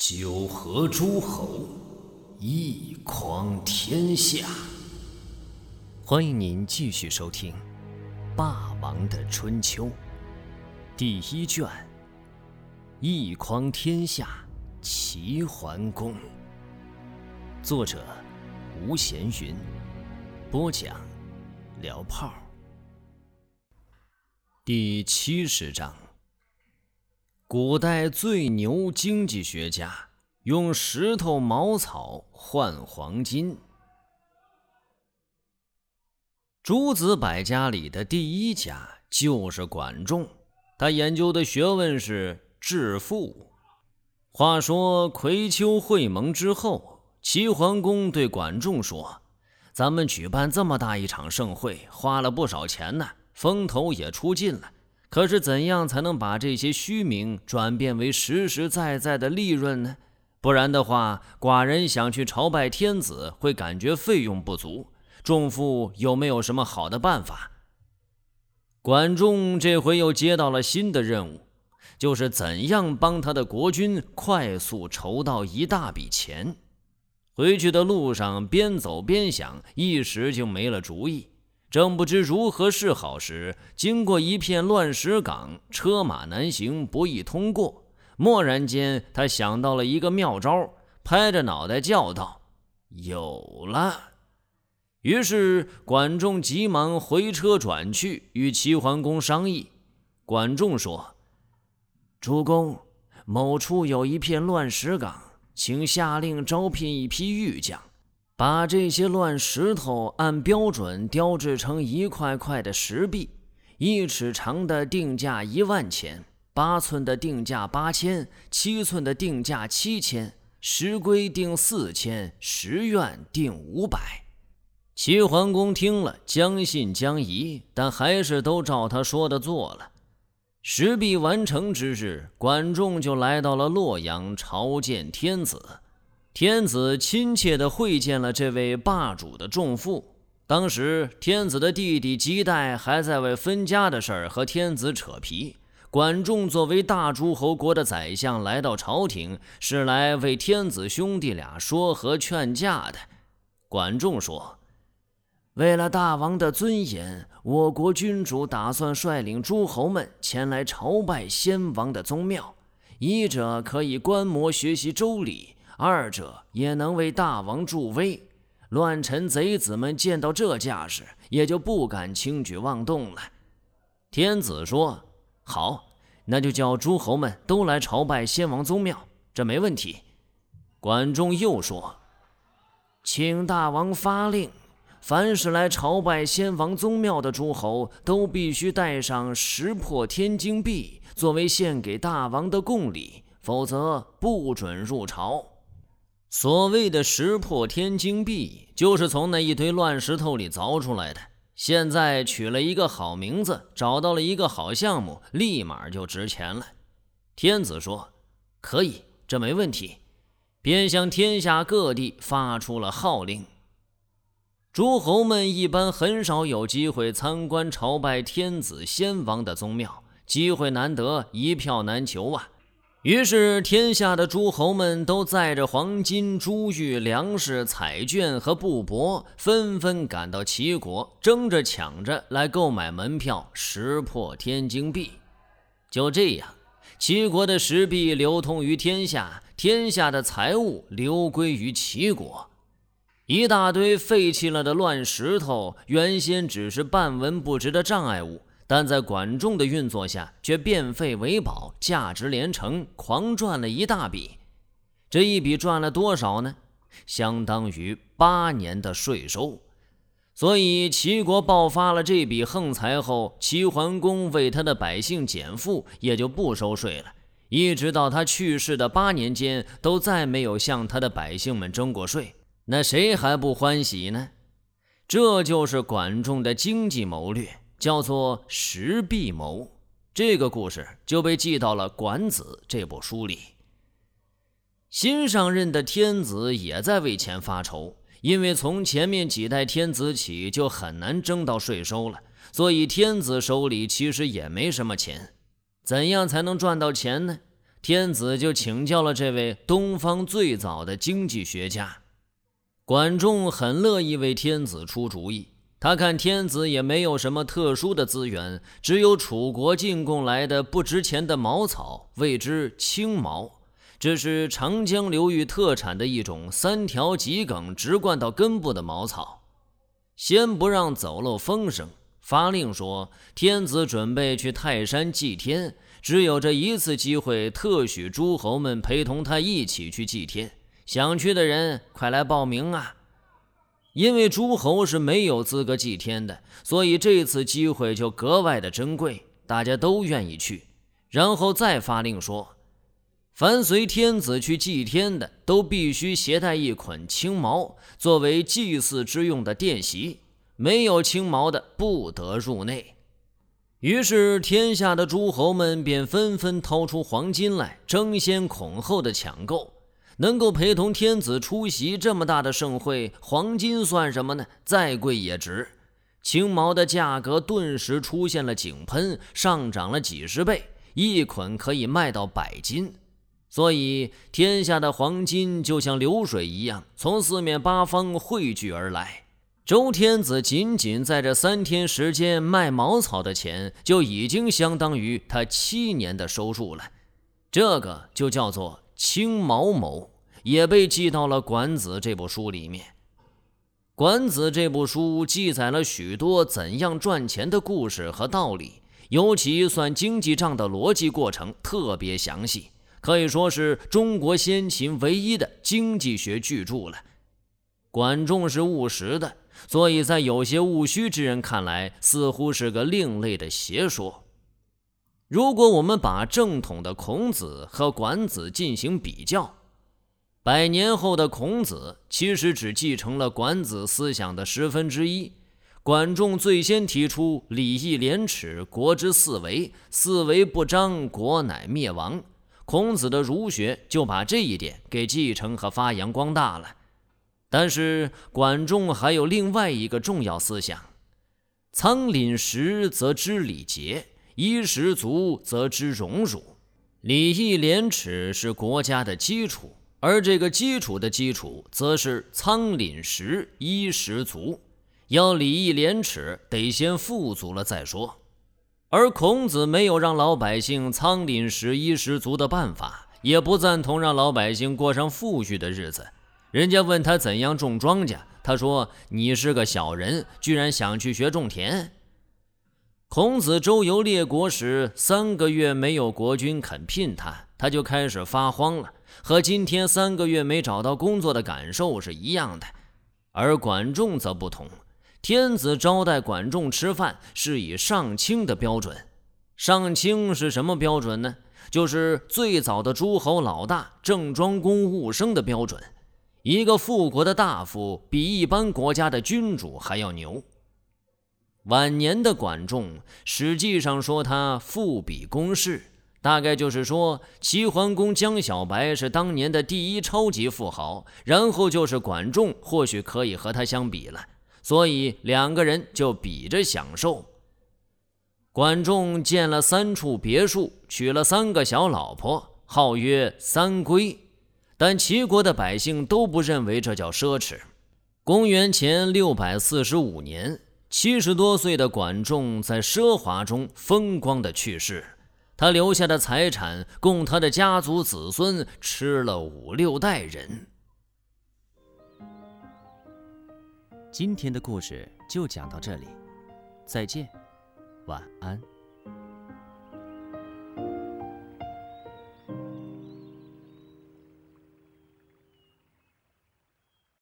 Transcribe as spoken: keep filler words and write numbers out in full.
九合诸侯，一匡天下。欢迎您继续收听《霸王的春秋》第一卷，一匡天下齐桓公。作者吴闲云，播讲聊炮。第七十章，古代最牛经济学家用石头茅草换黄金。诸子百家里的第一家就是管仲，他研究的学问是致富。话说葵丘会盟之后，齐桓公对管仲说，咱们举办这么大一场盛会，花了不少钱呢，风头也出尽了，可是怎样才能把这些虚名转变为实实在在的利润呢？不然的话，寡人想去朝拜天子，会感觉费用不足。仲父有没有什么好的办法？管仲这回又接到了新的任务，就是怎样帮他的国君快速筹到一大笔钱。回去的路上边走边想，一时就没了主意。正不知如何是好时，经过一片乱石岗，车马难行，不易通过。蓦然间他想到了一个妙招，拍着脑袋叫道，有了。于是管仲急忙回车转去，与齐桓公商议。管仲说，主公，某处有一片乱石岗，请下令招聘一批玉匠，把这些乱石头按标准雕制成一块块的石壁，一尺长的定价一万钱，八寸的定价八千，七寸的定价七千，石龟定四千，石院定五百。齐桓公听了，将信将疑，但还是都照他说的做了。石壁完成之日，管仲就来到了洛阳朝见天子。天子亲切地会见了这位霸主的仲父。当时天子的弟弟姬代还在为分家的事儿和天子扯皮。管仲作为大诸侯国的宰相来到朝廷，是来为天子兄弟俩说和劝架的。管仲说，为了大王的尊严，我国君主打算率领诸侯们前来朝拜先王的宗庙，一者可以观摩学习周礼，二者也能为大王助威。乱臣贼子们见到这架势，也就不敢轻举妄动了。天子说，好，那就叫诸侯们都来朝拜先王宗庙，这没问题。管仲又说，请大王发令，凡是来朝拜先王宗庙的诸侯，都必须带上石破天惊璧，作为献给大王的贡礼，否则不准入朝。所谓的石破天惊璧，就是从那一堆乱石头里凿出来的。现在取了一个好名字，找到了一个好项目，立马就值钱了。天子说，可以，这没问题，便向天下各地发出了号令。诸侯们一般很少有机会参观朝拜天子先王的宗庙，机会难得，一票难求啊。于是天下的诸侯们都载着黄金、珠玉、粮食、彩绢和布帛，纷纷赶到齐国，争着抢着来购买门票，石破天惊璧。就这样，齐国的石币流通于天下，天下的财物流归于齐国。一大堆废弃了的乱石头，原先只是半文不值的障碍物，但在管仲的运作下，却变废为宝，价值连城，狂赚了一大笔。这一笔赚了多少呢？相当于八年的税收。所以齐国爆发了这笔横财后，齐桓公为他的百姓减负，也就不收税了。一直到他去世的八年间，都再没有向他的百姓们征过税。那谁还不欢喜呢？这就是管仲的经济谋略，叫做石壁谋。这个故事就被记到了《管子》这部书里。新上任的天子也在为钱发愁，因为从前面几代天子起就很难征到税收了，所以天子手里其实也没什么钱。怎样才能赚到钱呢？ 天子就请教了这位东方最早的经济学家。管仲很乐意为天子出主意，他看天子也没有什么特殊的资源，只有楚国进贡来的不值钱的茅草，谓之青茅。这是长江流域特产的一种三条桔梗直贯到根部的茅草。先不让走漏风声，发令说天子准备去泰山祭天，只有这一次机会，特许诸侯们陪同他一起去祭天，想去的人快来报名啊！因为诸侯是没有资格祭天的，所以这次机会就格外的珍贵，大家都愿意去。然后再发令说，凡随天子去祭天的，都必须携带一捆青茅，作为祭祀之用的奠席，没有青茅的不得入内。于是天下的诸侯们便纷纷掏出黄金来，争先恐后的抢购。能够陪同天子出席这么大的盛会，黄金算什么呢？再贵也值。青茅的价格顿时出现了井喷，上涨了几十倍，一捆可以卖到百斤。所以天下的黄金就像流水一样，从四面八方汇聚而来。周天子仅仅在这三天时间卖茅草的钱，就已经相当于他七年的收入了。这个就叫做青茅谋，也被记到了《管子》这部书里面。《管子》这部书记载了许多怎样赚钱的故事和道理，尤其算经济账的逻辑过程特别详细，可以说是中国先秦唯一的经济学巨著了。管仲是务实的，所以在有些务虚之人看来，似乎是个另类的邪说。如果我们把正统的孔子和管子进行比较，百年后的孔子其实只继承了管子思想的十分之一。管仲最先提出礼义廉耻，国之四维，四维不张，国乃灭亡。孔子的儒学就把这一点给继承和发扬光大了。但是管仲还有另外一个重要思想：仓廪实则知礼节，衣食足则知荣辱。礼义廉耻是国家的基础，而这个基础的基础则是仓廪实，衣食足。要礼义廉耻，得先富足了再说。而孔子没有让老百姓仓廪实衣食足的办法，也不赞同让老百姓过上富裕的日子。人家问他怎样种庄稼，他说：“你是个小人，居然想去学种田。”孔子周游列国时，三个月没有国君肯聘他，他就开始发慌了，和今天三个月没找到工作的感受是一样的。而管仲则不同，天子招待管仲吃饭是以上卿的标准。上卿是什么标准呢？就是最早的诸侯老大郑庄公务生的标准。一个富国的大夫比一般国家的君主还要牛。晚年的管仲实际上说他富比公事，大概就是说齐桓公江小白是当年的第一超级富豪，然后就是管仲或许可以和他相比了，所以两个人就比着享受。管仲建了三处别墅，娶了三个小老婆，号曰三闺，但齐国的百姓都不认为这叫奢侈。公元前六百四十五年，七十多岁的管仲在奢华中风光的去世，他留下的财产供他的家族子孙吃了五六代人。 今天的故事就讲到这里，再见，晚安。